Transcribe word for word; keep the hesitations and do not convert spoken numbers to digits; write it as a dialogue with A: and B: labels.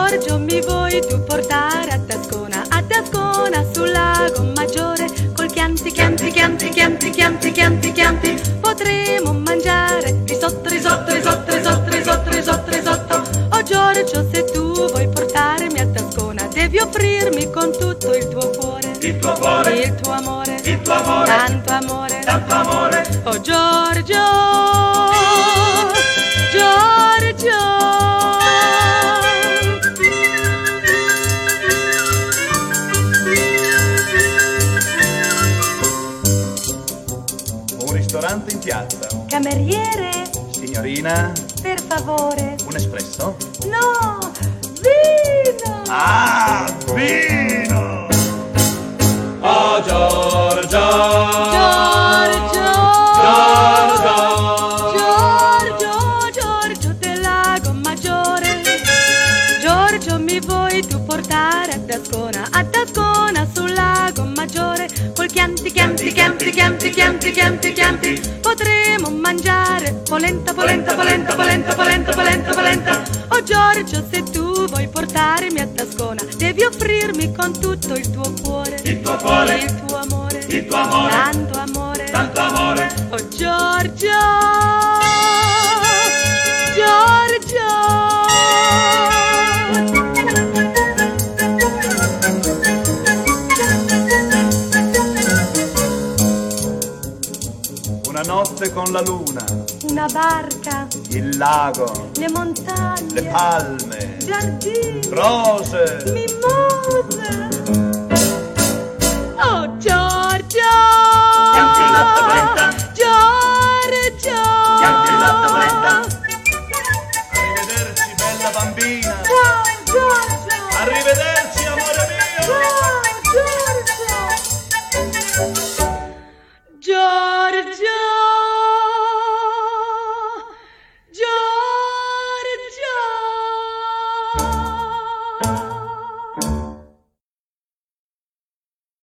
A: Giorgio, mi vuoi tu portare a Tascona, a Tascona sul lago Maggiore, col Chianti, Chianti, Chianti, Chianti, Chianti, Chianti, Chianti, potremo mangiare risotto, risotto, risotto, risotto, risotto, risotto, risotto. Oh Giorgio, se tu vuoi portarmi a Tascona, devi offrirmi con tutto il tuo cuore,
B: il tuo cuore,
A: il tuo amore,
B: il tuo amore,
A: tanto amore,
B: tanto amore.
A: Oh Giorgio, Giorgio.
B: Un ristorante in piazza.
A: Cameriere,
B: Signorina,
A: per favore.
B: un espresso?
A: No, vino.
B: Ah, vino! Oh Giorgio,
A: Giorgio,
B: Giorgio,
A: Giorgio, Giorgio del lago Maggiore. Giorgio, mi vuoi tu portare a Tascona, a Tascona sul lago Maggiore, col Chianti, Chianti, Chianti, Chianti, Chianti, Chianti, Chianti, potremo mangiare polenta, polenta, polenta, polenta, polenta, polenta, polenta. Oh Giorgio, se tu vuoi portarmi a Tascona, devi offrirmi con tutto il tuo cuore,
B: il tuo cuore,
A: il tuo amore,
B: il tuo amore,
A: tanto amore,
B: tanto amore.
A: Oh Giorgio, Giorgio.
B: Una notte con la luna,
A: Una barca,
B: il lago,
A: le montagne,
B: le palme,
A: giardini,
B: rose.
A: mimose. Oh Giorgio.